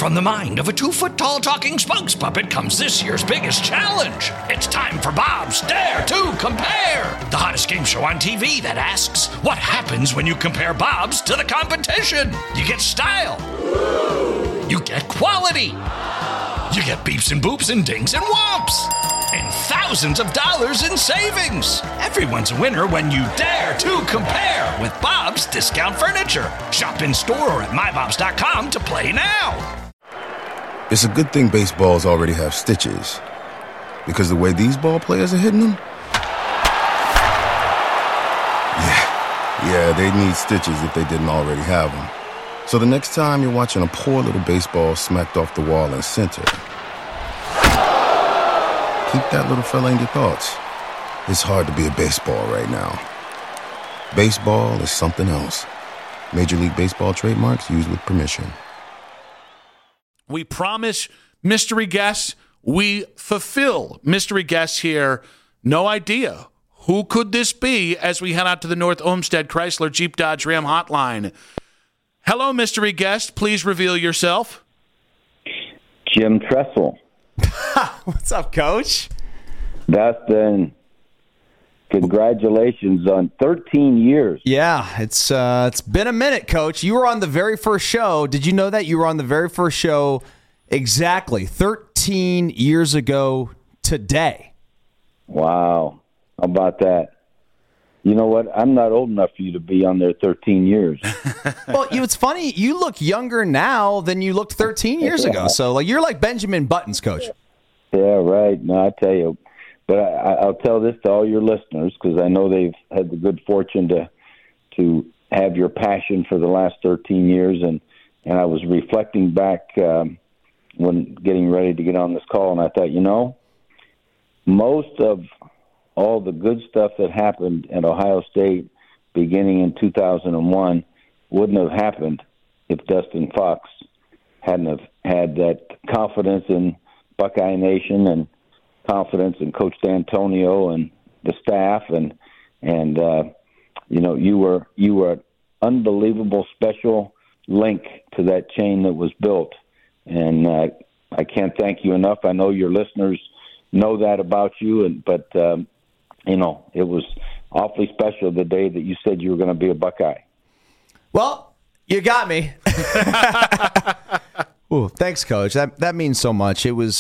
From the mind of a 2-foot-tall talking spokes puppet comes this year's biggest challenge. It's time for Bob's Dare to Compare, the hottest game show on TV that asks, what happens when you compare Bob's to the competition? You get style. You get quality. You get beeps and boops and dings and whomps. And thousands of dollars in savings. Everyone's a winner when you dare to compare with Bob's Discount Furniture. Shop in store or at mybobs.com to play now. It's a good thing baseballs already have stitches, because the way these ball players are hitting them, yeah, they'd need stitches if they didn't already have them. So the next time you're watching a poor little baseball smacked off the wall in center, keep that little fella in your thoughts. It's hard to be a baseball right now. Baseball is something else. Major League Baseball trademarks used with permission. We promise mystery guests. We fulfill mystery guests here. No idea. Who could this be as we head out to the North Olmsted Chrysler Jeep Dodge Ram hotline? Hello, mystery guest. Please reveal yourself. Jim Tressel. What's up, Coach? Dustin, congratulations on 13 years. Yeah, it's been a minute, Coach. You were on the very first show. Did you know that you were on the very first show exactly 13 years ago today? Wow. How about that? You know what? I'm not old enough for you to be on there 13 years. Well, it's funny. You look younger now than you looked 13 years ago. So you're like Benjamin Buttons, Coach. Yeah, right. No, I tell you. But I'll tell this to all your listeners, because I know they've had the good fortune to have your passion for the last 13 years. And I was reflecting back when getting ready to get on this call, and I thought, most of all the good stuff that happened at Ohio State beginning in 2001 wouldn't have happened if Dustin Fox hadn't have had that confidence in Buckeye Nation and confidence in Coach D'Antonio and the staff, and you were an unbelievable special link to that chain that was built, and I can't thank you enough. I know your listeners know that about you, but it was awfully special the day that you said you were going to be a Buckeye. Well, you got me. Ooh, thanks, Coach. That means so much. It was,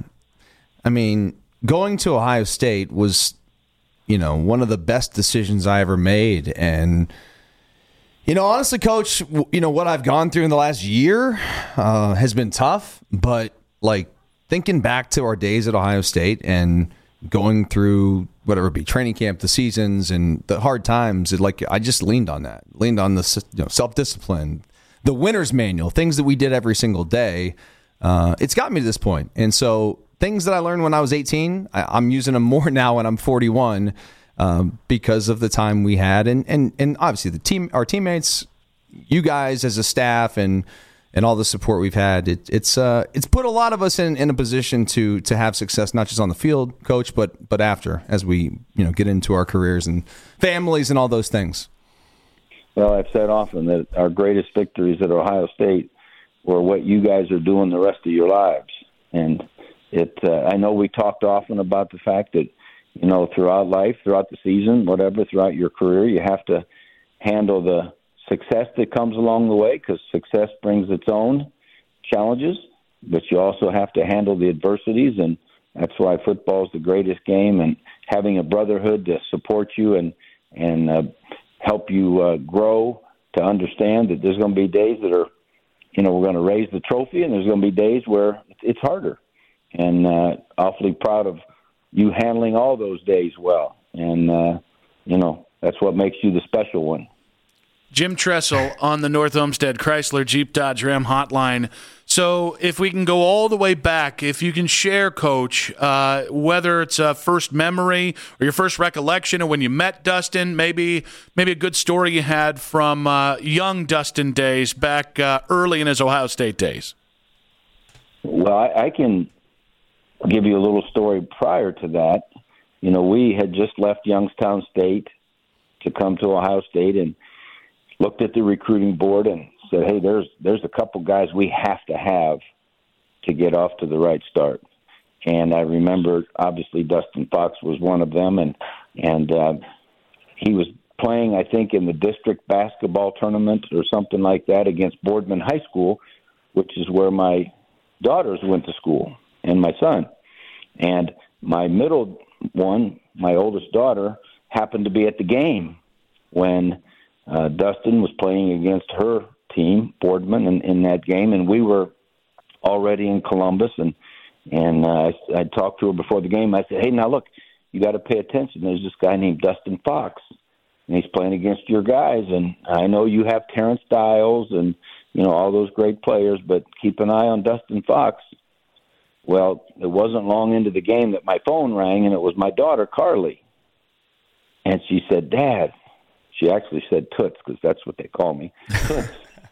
going to Ohio State was, one of the best decisions I ever made. And, honestly, Coach, what I've gone through in the last year has been tough. But, thinking back to our days at Ohio State and going through whatever it be, training camp, the seasons, and the hard times, I just leaned on that. Leaned on the self-discipline, the winner's manual, things that we did every single day. It's got me to this point. And so things that I learned when I was 18, I'm using them more now when I'm 41 because of the time we had. And obviously our teammates, you guys as a staff, and all the support we've had, it's put a lot of us in a position to have success, not just on the field, Coach, but after, as we get into our careers and families and all those things. Well, I've said often that our greatest victories at Ohio State were what you guys are doing the rest of your lives. And I know we talked often about the fact that, throughout life, throughout the season, whatever, throughout your career, you have to handle the success that comes along the way, because success brings its own challenges, but you also have to handle the adversities, and that's why football is the greatest game, and having a brotherhood to support you and help you grow, to understand that there's going to be days that are, we're going to raise the trophy, and there's going to be days where it's harder. And awfully proud of you handling all those days well. And, that's what makes you the special one. Jim Tressel on the North Olmsted Chrysler Jeep Dodge Ram hotline. So if we can go all the way back, if you can share, Coach, whether it's a first memory or your first recollection of when you met Dustin, maybe a good story you had from young Dustin days back early in his Ohio State days. Well, I can give you a little story prior to that. We had just left Youngstown State to come to Ohio State and looked at the recruiting board and said, hey, there's a couple guys we have to get off to the right start. And I remember, obviously, Dustin Fox was one of them, and he was playing, I think, in the district basketball tournament or something like that against Boardman High School, which is where my daughters went to school, and my son. And my middle one, my oldest daughter, happened to be at the game when Dustin was playing against her team, Boardman, in that game, and we were already in Columbus, and I talked to her before the game. I said, hey, now look, you got to pay attention. There's this guy named Dustin Fox, and he's playing against your guys, and I know you have Terrence Dials and, you know, all those great players, but keep an eye on Dustin Fox. Well, it wasn't long into the game that my phone rang, and it was my daughter, Carly. And she said, Dad, she actually said Toots, because that's what they call me, Toots.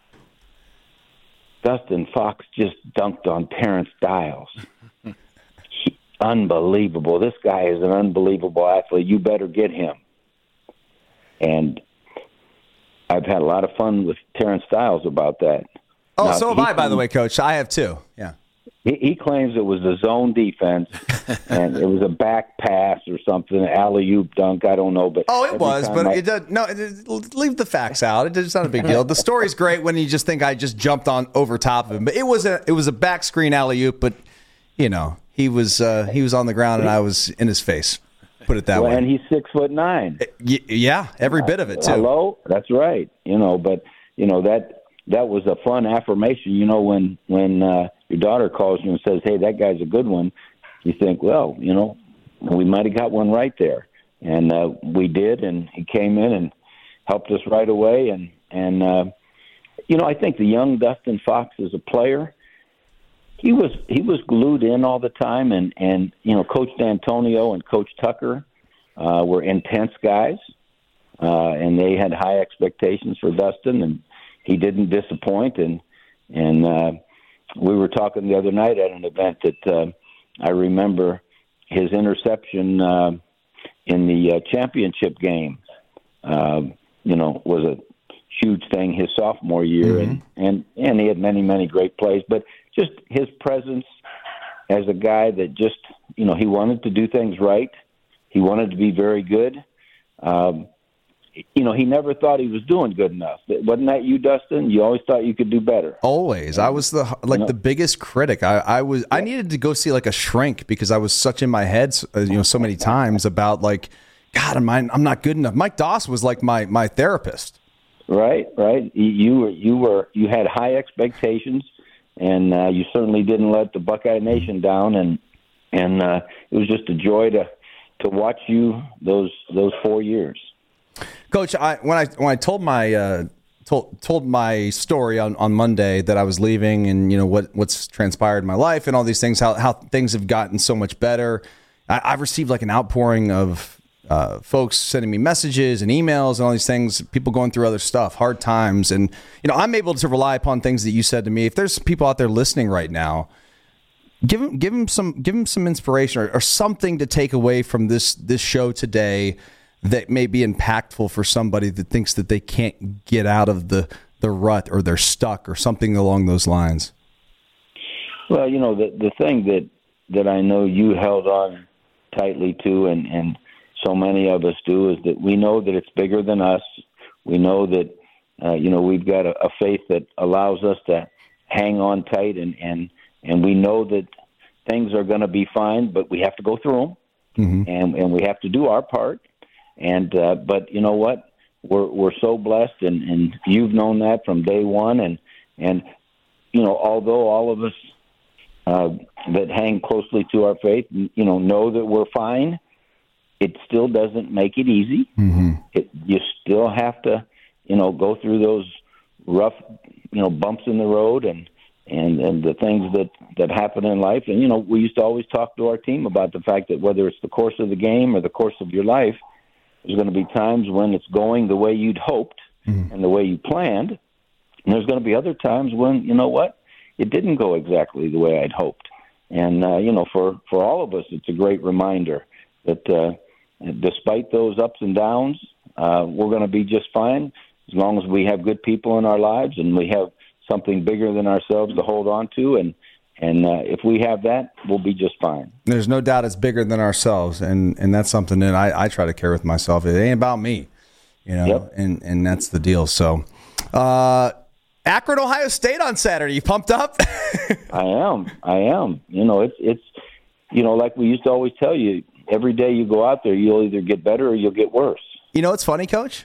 Dustin Fox just dunked on Terrence Dials. Unbelievable. This guy is an unbelievable athlete. You better get him. And I've had a lot of fun with Terrence Dials about that. Oh, now, so have I, by the way, Coach. I have too. Yeah. He claims it was a zone defense, and it was a back pass or something, an alley-oop dunk. I don't know, but it was. But it does no. Leave the facts out. It's not a big deal. The story's great when you just think I just jumped on over top of him. But it was a back screen alley-oop. But you know, he was on the ground and I was in his face. Put it that way. And he's 6'9". Yeah, every bit of it too. Hello, that's right. You know, but you know that was a fun affirmation. You know, when your daughter calls you and says, hey, that guy's a good one, you think, well, you know, we might have got one right there. And we did, and he came in and helped us right away. And you know, I think the young Dustin Fox as a player, he was glued in all the time. And you know, Coach D'Antonio and Coach Tucker were intense guys, and they had high expectations for Dustin, and he didn't disappoint. And we were talking the other night at an event that I remember his interception in the championship game, you know, was a huge thing his sophomore year. Mm-hmm. And he had many, many great plays, but just his presence as a guy that just, you know, he wanted to do things right. He wanted to be very good. You know, he never thought he was doing good enough. Wasn't that you, Dustin? You always thought you could do better. Always. I was the biggest critic. I needed to go see like a shrink because I was such in my head, you know, so many times about like, God, I'm not good enough. Mike Doss was like my therapist. Right. You had high expectations, and you certainly didn't let the Buckeye Nation down. And it was just a joy to watch you those 4 years. Coach, when I told my told my story on Monday that I was leaving, and you know what's transpired in my life and all these things, how things have gotten so much better, I've received like an outpouring of folks sending me messages and emails and all these things, people going through other stuff, hard times, and you know I'm able to rely upon things that you said to me. If there's people out there listening right now, give them some inspiration or something to take away from this show today that may be impactful for somebody that thinks that they can't get out of the rut or they're stuck or something along those lines. Well, you know, the thing that I know you held on tightly to, and so many of us do, is that we know that it's bigger than us. We know that, you know, we've got a faith that allows us to hang on tight, and we know that things are going to be fine, but we have to go through them, mm-hmm. and we have to do our part. And but you know what? We're so blessed, and you've known that from day one. And you know, although all of us that hang closely to our faith, you know that we're fine, it still doesn't make it easy. Mm-hmm. You still have to, you know, go through those rough, you know, bumps in the road and the things that happen in life. And you know, we used to always talk to our team about the fact that whether it's the course of the game or the course of your life, there's going to be times when it's going the way you'd hoped mm-hmm. and the way you planned. And there's going to be other times when, you know what, it didn't go exactly the way I'd hoped. And, you know, for all of us, it's a great reminder that despite those ups and downs, we're going to be just fine as long as we have good people in our lives and we have something bigger than ourselves to hold on to, and if we have that, we'll be just fine. There's no doubt it's bigger than ourselves, and that's something that I try to carry with myself. It ain't about me, Yep. and that's the deal. So, Akron, Ohio State on Saturday. You pumped up? I am. It's like we used to always tell you, every day you go out there, you'll either get better or you'll get worse. You know what's funny, Coach?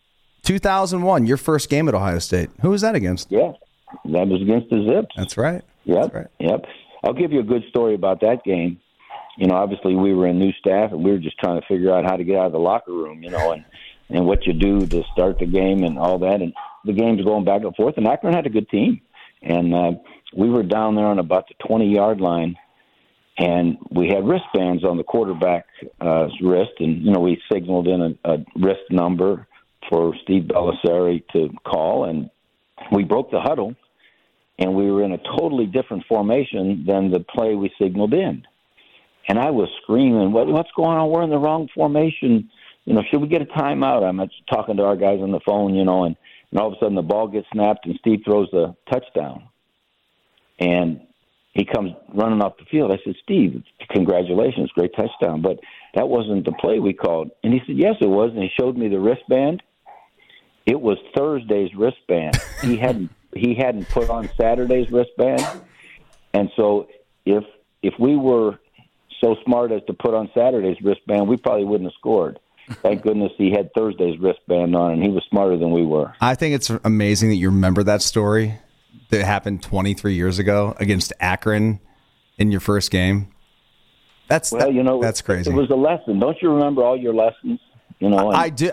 2001, your first game at Ohio State. Who was that against? Yeah, that was against the Zips. That's right. Yep. That's right. Yep. I'll give you a good story about that game. Obviously we were in new staff, and we were just trying to figure out how to get out of the locker room, and what you do to start the game and all that. And the game's going back and forth, and Akron had a good team. And we were down there on about the 20-yard line, and we had wristbands on the quarterback's wrist, and, we signaled in a wrist number for Steve Bellisari to call, and we broke the huddle, and we were in a totally different formation than the play we signaled in. And I was screaming, what's going on? We're in the wrong formation. Should we get a timeout? I'm talking to our guys on the phone, and all of a sudden the ball gets snapped and Steve throws the touchdown. And he comes running off the field. I said, Steve, congratulations, great touchdown. But that wasn't the play we called. And he said, yes, it was. And he showed me the wristband. It was Thursday's wristband. He hadn't put on Saturday's wristband. And so if we were so smart as to put on Saturday's wristband, we probably wouldn't have scored. Thank goodness he had Thursday's wristband on, and he was smarter than we were. I think it's amazing that you remember that story that happened 23 years ago against Akron in your first game. That's crazy. It was a lesson. Don't you remember all your lessons? I do.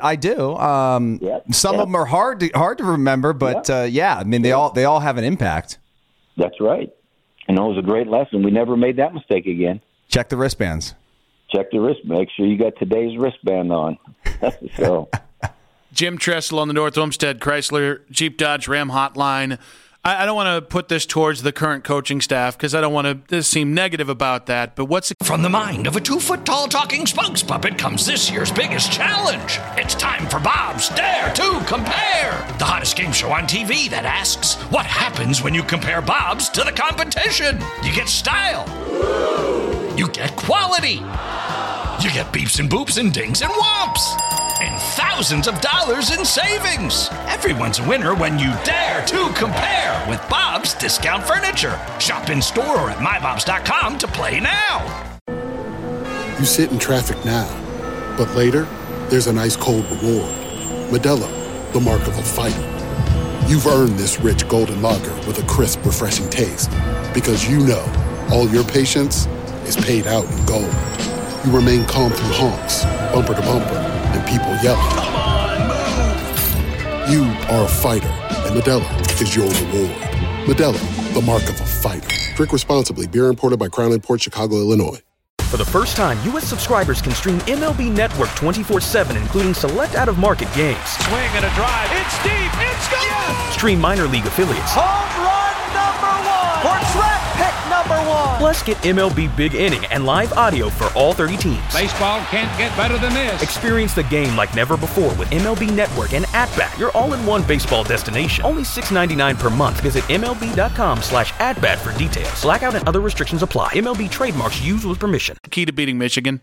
Some of them are hard to remember, but they all have an impact. That's right. And it was a great lesson. We never made that mistake again. Check the wristbands. Check the wrist. Make sure you got today's wristband on. So, Jim Tressel on the North Olmsted Chrysler Jeep Dodge Ram hotline. I don't want to put this towards the current coaching staff because I don't want to seem negative about that. But From the mind of a 2-foot-tall talking spokes puppet comes this year's biggest challenge. It's time for Bob's Dare to Compare, the hottest game show on TV that asks, what happens when you compare Bob's to the competition? You get style. You get quality. You get beeps and boops and dings and whomps. And thousands of dollars in savings. Everyone's a winner when you dare to compare with Bob's Discount Furniture. Shop in store or at mybobs.com to play now. You sit in traffic now, but later, there's an ice cold reward. Modelo, the mark of a fighter. You've earned this rich golden lager with a crisp, refreshing taste. Because all your patience is paid out in gold. You remain calm through honks, bumper to bumper, and people yelling. Come on, move! You are a fighter, and Modelo is your reward. Modelo, the mark of a fighter. Drink responsibly. Beer imported by Crown Imports, Chicago, Illinois. For the first time, U.S. subscribers can stream MLB Network 24/7, including select out-of-market games. Swing and a drive. It's deep. It's gone. Yes! Stream minor league affiliates. Home run number 1. Or draft pick number 1. Plus, get MLB Big Inning and live audio for all 30 teams. Baseball can't get better than this. Experience the game like never before with MLB Network and At-Bat, your all-in-one baseball destination. Only $6.99 per month. Visit MLB.com/at-bat for details. Blackout and other restrictions apply. MLB trademarks used with permission. Key to beating Michigan?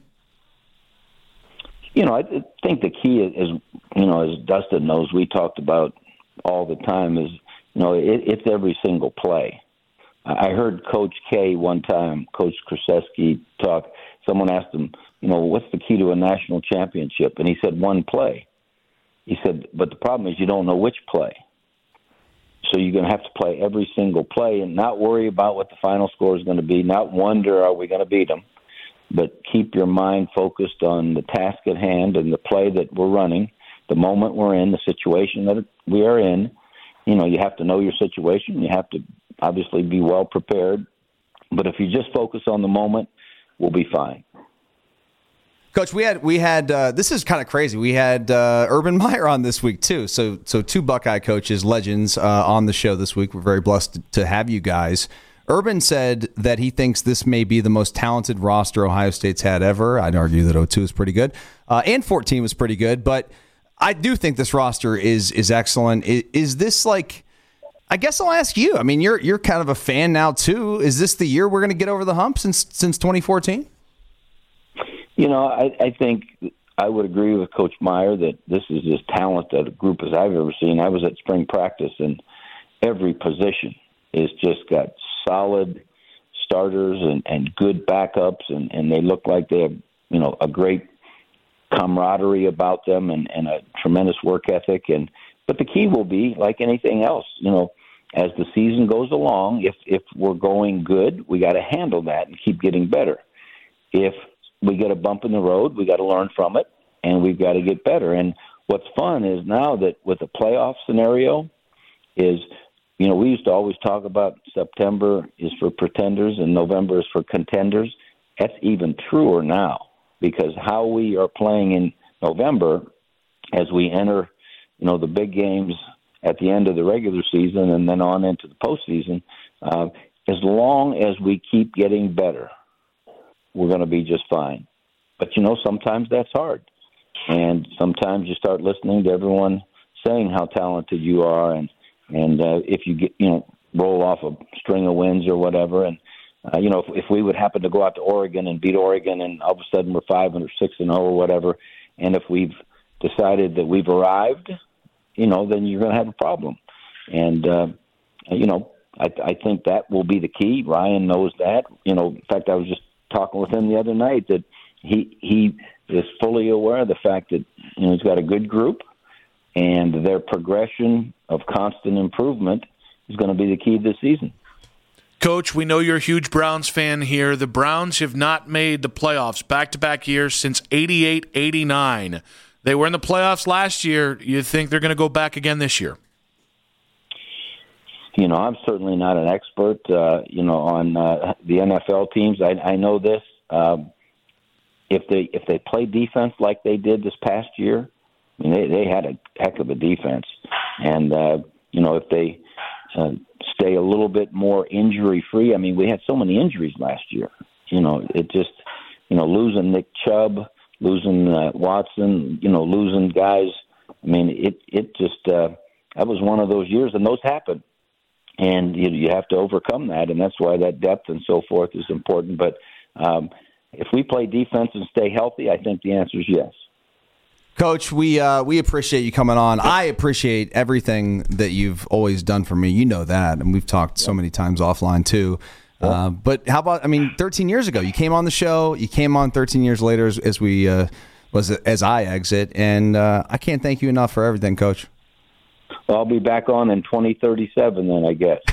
I think the key is, as Dustin knows, we talked about all the time, is, it's every single play. I heard Coach K one time, Coach Krzyzewski, talk. Someone asked him, what's the key to a national championship? And he said, one play. He said, but the problem is you don't know which play. So you're going to have to play every single play and not worry about what the final score is going to be, not wonder, are we going to beat them? But keep your mind focused on the task at hand and the play that we're running, the moment we're in, the situation that we are in. You have to know your situation. You have to obviously be well prepared. But if you just focus on the moment, we'll be fine. Coach, we had this is kind of crazy. We had Urban Meyer on this week too. So two Buckeye coaches, legends, on the show this week. We're very blessed to have you guys. Urban said that he thinks this may be the most talented roster Ohio State's had ever. I'd argue that 02 is pretty good, and 14 was pretty good. But I do think this roster is excellent. Is this like, I guess I'll ask you. I mean, you're kind of a fan now too. Is this the year we're going to get over the hump since 2014? I think I would agree with Coach Meyer that this is as talented a group as I've ever seen. I was at spring practice, and every position is just got solid starters and good backups, and they look like they have, a great camaraderie about them and a tremendous work ethic. But the key will be, like anything else, as the season goes along, if we're going good, we got to handle that and keep getting better. If we get a bump in the road, we got to learn from it, and we've got to get better. And what's fun is now that with the playoff scenario is, we used to always talk about September is for pretenders and November is for contenders. That's even truer now, because how we are playing in November as we enter, the big games at the end of the regular season and then on into the postseason, as long as we keep getting better, we're going to be just fine. But, sometimes that's hard. And sometimes you start listening to everyone saying how talented you are, and if you get, roll off a string of wins or whatever, and if we would happen to go out to Oregon and beat Oregon, and all of a sudden we're 5 or 6-0 or whatever, and if we've decided that we've arrived, then you're going to have a problem. And I think that will be the key. Ryan knows that. In fact, I was just talking with him the other night that he is fully aware of the fact that he's got a good group, and their progression of constant improvement is going to be the key this season. Coach, we know you're a huge Browns fan here. The Browns have not made the playoffs back-to-back years since 88-89. They were in the playoffs last year. You think they're going to go back again this year? I'm certainly not an expert, on the NFL teams. I know this. If they play defense like they did this past year, they had a heck of a defense. And, if they stay a little bit more injury-free, we had so many injuries last year. It just, losing Nick Chubb, losing Watson, losing guys. It just that was one of those years, and those happen. And you have to overcome that, and that's why that depth and so forth is important. But if we play defense and stay healthy, I think the answer is yes. Coach, we appreciate you coming on. I appreciate everything that you've always done for me. You know that, and we've talked so many times offline too. But how about, 13 years ago, you came on the show. You came on 13 years later as I exit, and I can't thank you enough for everything, Coach. Well, I'll be back on in 2037 then, I guess.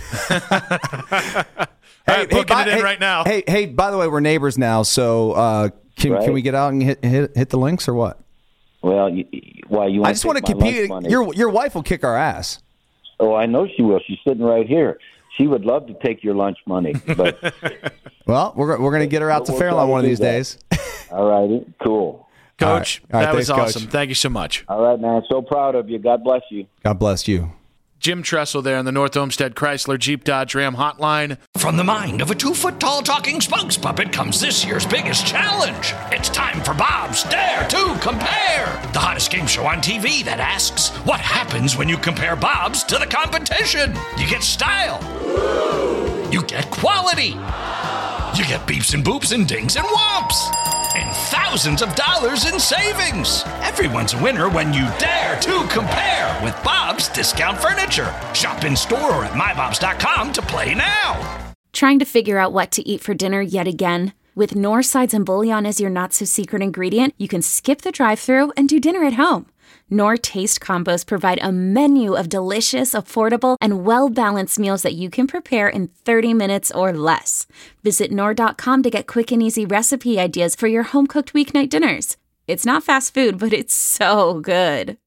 Booking it in right now. Hey, by the way, we're neighbors now, so can we get out and hit the links or what? Well, you want I just want to compete. Your wife will kick our ass. Oh, I know she will. She's sitting right here. She would love to take your lunch money, but well, we're going to get her out to Fairlawn one of these days. All righty, cool. Coach, All right, that was thanks, awesome. Coach. Thank you so much. All right, man. So proud of you. God bless you. God bless you. Jim Tressel there on the North Olmsted Chrysler Jeep Dodge Ram hotline. From the mind of a 2-foot-tall talking spokes puppet comes this year's biggest challenge. It's time for Bob's Dare to Compare, the hottest game show on TV that asks, what happens when you compare Bob's to the competition? You get style. You get quality. You get beeps and boops and dings and whomps. And thousands of dollars in savings. Everyone's a winner when you dare to compare with Bob's Discount Furniture. Shop in store or at mybobs.com to play now. Trying to figure out what to eat for dinner yet again? With Knorr sides and bouillon as your not-so-secret ingredient, you can skip the drive-thru and do dinner at home. Knorr Taste Combos provide a menu of delicious, affordable, and well-balanced meals that you can prepare in 30 minutes or less. Visit Knorr.com to get quick and easy recipe ideas for your home-cooked weeknight dinners. It's not fast food, but it's so good.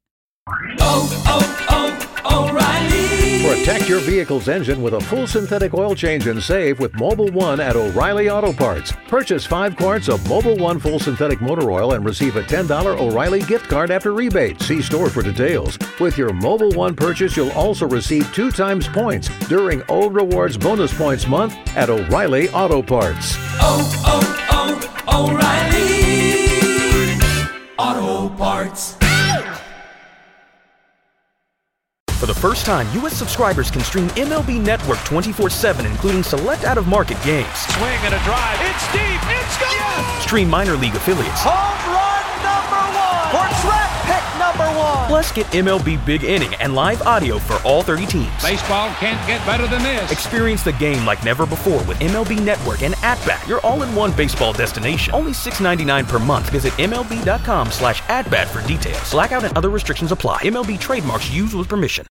O'Reilly. Protect your vehicle's engine with a full synthetic oil change and save with Mobil 1 at O'Reilly Auto Parts. Purchase 5 quarts of Mobil 1 full synthetic motor oil and receive a $10 O'Reilly gift card after rebate. See store for details. With your Mobil 1 purchase, you'll also receive 2 times points during O Rewards Bonus Points Month at O'Reilly Auto Parts. O'Reilly Auto Parts. For the first time, U.S. subscribers can stream MLB Network 24/7, including select out-of-market games. Swing and a drive. It's deep. It's gone. Yes! Stream minor league affiliates. Home run number 1 or draft pick number 1. Plus, get MLB Big Inning and live audio for all 30 teams. Baseball can't get better than this. Experience the game like never before with MLB Network and At-Bat, your all-in-one baseball destination. Only $6.99 per month. Visit MLB.com/AtBat for details. Blackout and other restrictions apply. MLB trademarks used with permission.